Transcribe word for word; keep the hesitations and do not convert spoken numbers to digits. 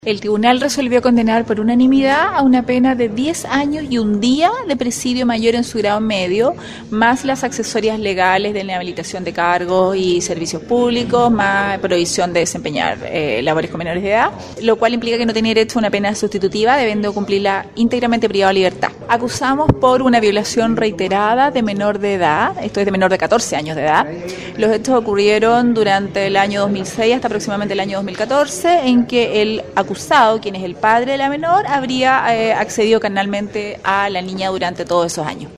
El tribunal resolvió condenar por unanimidad a una pena de diez años y un día de presidio mayor en su grado medio, más las accesorias legales de inhabilitación de cargos y servicios públicos, más prohibición de desempeñar eh, labores con menores de edad, lo cual implica que no tiene derecho a una pena sustitutiva, debiendo cumplirla íntegramente privado de libertad. Acusamos por una violación reiterada de menor de edad, esto es de menor de catorce años de edad. Los hechos ocurrieron durante el año dos mil seis hasta aproximadamente el año dos mil catorce, en que el acusado, quien es el padre de la menor, habría eh, accedido carnalmente a la niña durante todos esos años.